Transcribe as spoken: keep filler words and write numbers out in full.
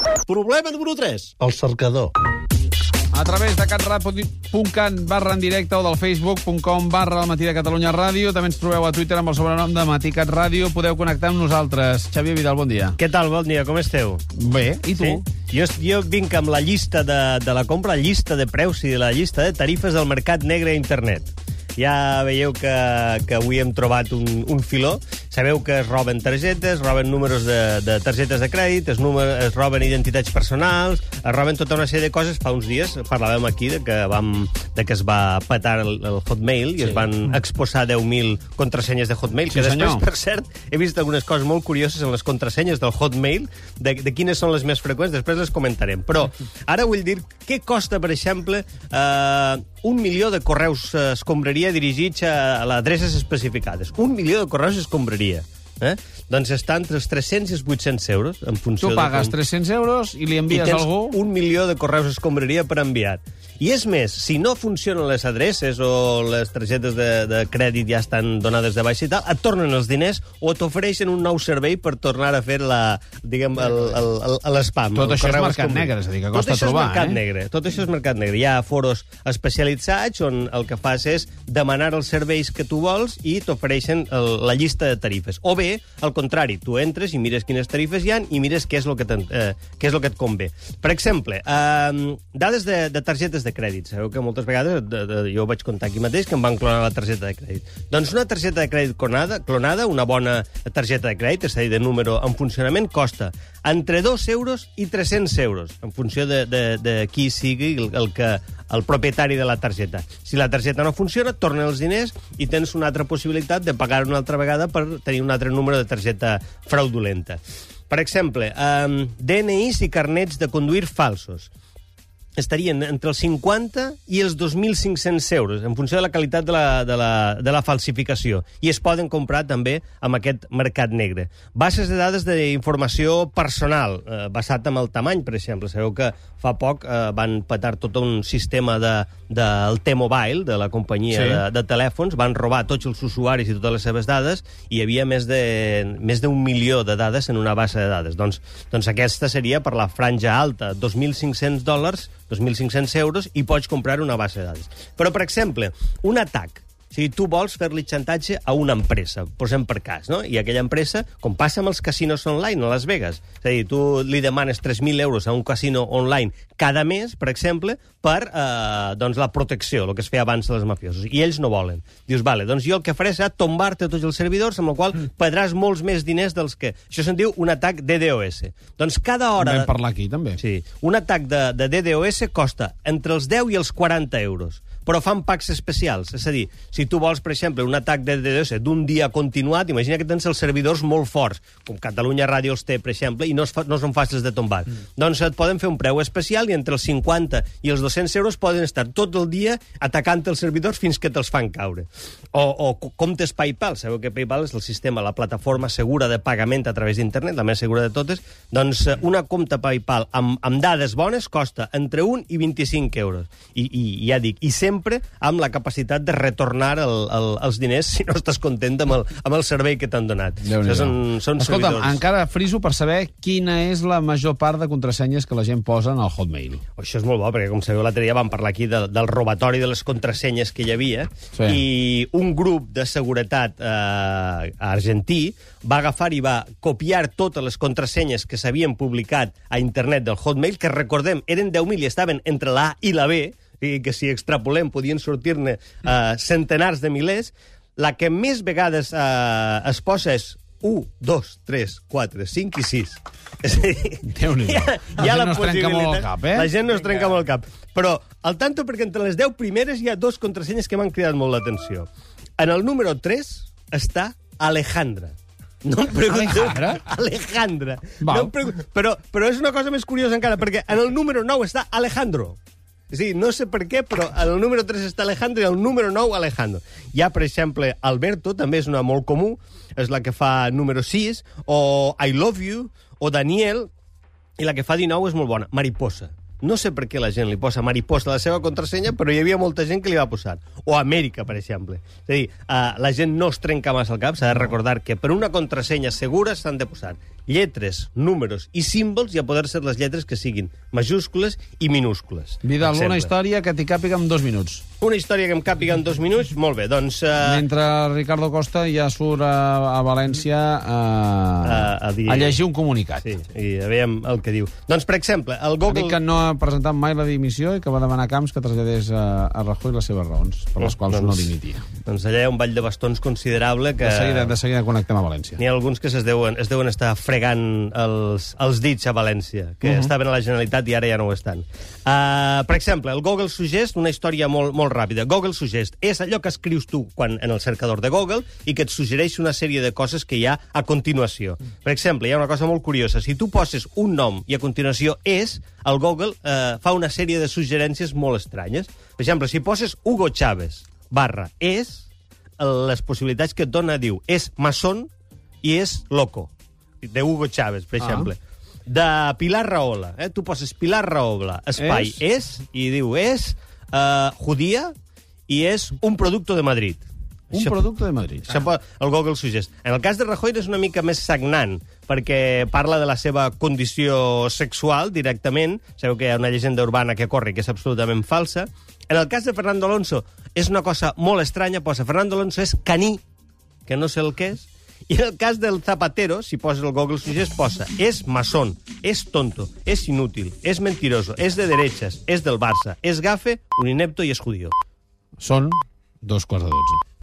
Problema número tres. El cercador. A través de catradio.cat barra en directe o del facebook.com barra el matí de Catalunya Ràdio. També ens trobeu a Twitter amb el sobrenom de Matí Cat Ràdio. Podeu connectar amb nosaltres. Xavier Vidal, bon dia. Què tal? Bon dia, com esteu? Bé, i tu? Sí? Jo, jo vinc amb la llista de, de la compra, la llista de preus i la llista de tarifes del mercat negre a internet. Ja veieu que, que avui hem trobat un, un filó. Sabeu que es roben targetes, roben números de, de targetes de crèdit, es, número, es roben identitats personals, es roben tota una sèrie de coses. Fa uns dies parlàvem aquí de que, vam, de que es va petar el, el Hotmail i sí. es van exposar deu mil contrasenyes de Hotmail, sí, que després, senyor. Per cert, he vist algunes coses molt curioses en les contrasenyes del Hotmail, de, de quines són les més freqüents, després les comentarem. Però ara vull dir, què costa, per exemple, eh, un milió de correus escombraria dirigits a, a adreces especificades? Un milió de correus escombraria. Eh? Doncs està entre els tres-cents i els vuit-cents euros. En funció tu pagues de com... tres-cents euros i li envies I tens algú... un milió de correus escombraria per enviar. I és més, si no funcionen les adreces o les targetes de, de crèdit ja estan donades de baixa i tal, et tornen els diners o t'ofereixen un nou servei per tornar a fer la, diguem, l'espam. Tot això és mercat negre, és a dir, que costa trobar. Tot això és mercat eh? negre. Tot això és mercat negre. Hi ha foros especialitzats on el que fas és demanar els serveis que tu vols i t'ofereixen la llista de tarifes. O bé, al contrari, tu entres i mires quines tarifes hi ha i mires què és el que, eh, què és el que et convé. Per exemple, eh, dades de, de targetes de crèdit. Sabeu que moltes vegades, de, de, jo ho vaig contar aquí mateix, que em van clonar la targeta de crèdit. Doncs una targeta de crèdit clonada, clonada una bona targeta de crèdit, és a dir, de número en funcionament, costa entre dos euros i tres-cents euros, en funció de, de, de qui sigui el, el, que, el propietari de la targeta. Si la targeta no funciona, tornen els diners i tens una altra possibilitat de pagar una altra vegada per tenir un altre número de targeta fraudulenta. Per exemple, eh, D N Is i carnets de conduir falsos estarien entre els cinquanta i els dos mil cinc-cents euros, en funció de la qualitat de la, de, la, de la falsificació. I es poden comprar també amb aquest mercat negre. Bases de dades d'informació personal, eh, basat en el tamany, per exemple. Sabeu que fa poc eh, van petar tot un sistema de, del T-Mobile, de la companyia sí. de, de telèfons, van robar tots els usuaris i totes les seves dades, i hi havia més de més d'un milió de dades en una base de dades. Doncs, doncs aquesta seria per la franja alta, dos mil cinc-cents dòlars, dos mil cinc-cents euros, i pots comprar una base de dades. Però, per exemple, un atac. O sigui, tu vols fer-li xantatge a una empresa, posem per cas, no? I aquella empresa, com passa amb els casinos online a Las Vegas, és a dir, tu li demanes tres mil euros a un casino online cada mes, per exemple, per eh, doncs la protecció, el que es feia abans dels mafiosos, i ells no volen. Dius, vale, doncs jo el que faré serà tombar-te tots els servidors, amb el qual perdràs molts més diners dels que... Això se'n diu un atac D DoS. Doncs cada hora... Vam parlar aquí, també. Sí, un atac de, de D DoS costa entre els deu i els quaranta euros. Però fan packs especials. És a dir, si tu vols, per exemple, un atac de D DoS d'un dia continuat, imagina que tens els servidors molt forts, com Catalunya Ràdio els té, per exemple, i no, es fa, no són fàcils de tombar. Mm. Doncs et poden fer un preu especial i entre els cinquanta i els dos-cents euros poden estar tot el dia atacant els servidors fins que te'ls fan caure. O, o comptes PayPal. Sabeu que PayPal és el sistema, la plataforma segura de pagament a través d'internet, la més segura de totes. Doncs una compte PayPal amb, amb dades bones costa entre un i vint-i-cinc euros. I, i ja dic, i sempre sempre amb la capacitat de retornar el, el, els diners si no estàs content amb el, amb el servei que t'han donat. Això són, són Escolta'm, servidors. encara friso per saber quina és la major part de contrasenyes que la gent posa en el Hotmail. Oh, això és molt bo, perquè com sabeu l'altre dia vam parlar aquí de, del robatori de les contrasenyes que hi havia, sí. I un grup de seguretat eh, argentí va agafar i va copiar totes les contrasenyes que s'havien publicat a internet del Hotmail, que recordem, eren deu mil i estaven entre la A i la B, i que si extrapolem podien sortir-ne uh, centenars de milers. La que més vegades uh, es posa és u, dos, tres, quatre, cinc i sis. És a dir, Déu-n'hi-do. Ja, la ja gent la no es trenca molt el cap, eh? La gent no es trenca molt el cap. Però, al tanto, perquè entre les deu primeres hi ha dos contrasenyes que m'han cridat molt l'atenció. En el número tres està Alejandra. No em pregunteu... Alejandra? Alejandra. No em pregun... però, però és una cosa més curiosa encara, perquè en el número nou està Alejandro. Sí, no sé per què, però en el número tres està Alejandro i el número nou Alejandro. Hi ha, per exemple, Alberto, també és una molt comú, és la que fa número sis, o I love you, o Daniel, i la que fa dinou és molt bona, Mariposa. No sé per què la gent li posa mariposa a la seva contrasenya, però hi havia molta gent que li va posar. O Amèrica, per exemple. És a dir, uh, la gent no es trenca massa el cap, s'ha de recordar que per una contrasenya segura s'han de posar lletres, números i símbols, i a poder ser les lletres que siguin majúscules i minúscules. Vidal, una història que t'hi càpiga en dos minuts. Una història que em càpiga en dos minuts? Molt bé, doncs... Uh... Mentre Ricardo Costa ja surt a, a València a, a, a, dir... a llegir un comunicat. Sí, i veiem el que diu. Doncs, per exemple, el Google... Dic que no ha presentat mai la dimissió i que va demanar a Camps que traslladés a, a Rajoy les seves raons, per les quals doncs, no dimitia. Doncs allà hi ha un ball de bastons considerable que... De seguida, de seguida connectem a València. N'hi ha alguns que es deuen, es deuen estar fregant els, els dits a València, que uh -huh. estaven a la Generalitat i ara ja no ho estan. Uh, per exemple, el Google Suggest, una història molt, molt ràpida. Google Suggest és allò que escrius tu quan, en el cercador de Google i que et suggereix una sèrie de coses que hi ha a continuació. Per exemple, hi ha una cosa molt curiosa. Si tu poses un nom i a continuació és, el Google eh, fa una sèrie de suggerències molt estranyes. Per exemple, si poses Hugo Chávez barra és, les possibilitats que et dona diu és maçon i és loco, de Hugo Chávez, per exemple. Ah. De Pilar Rahola, eh? Tu poses Pilar Rahola, espai, és, és i diu és uh, judía i és un producte de Madrid. Un això, producte de Madrid. Això ah. el Google Suggest. En el cas de Rajoy és una mica més sagnant, perquè parla de la seva condició sexual directament. Sabeu que hi ha una llegenda urbana que corre que és absolutament falsa. En el cas de Fernando Alonso és una cosa molt estranya, posa Fernando Alonso és caní, que no sé el que és. I en el cas del Zapatero, si poses el Google Suggest, posa és maçón, és tonto, és inútil, és mentiroso, és de derechas, és del Barça, és gafe, un inepto i és judío. Són dos quarts de dotze.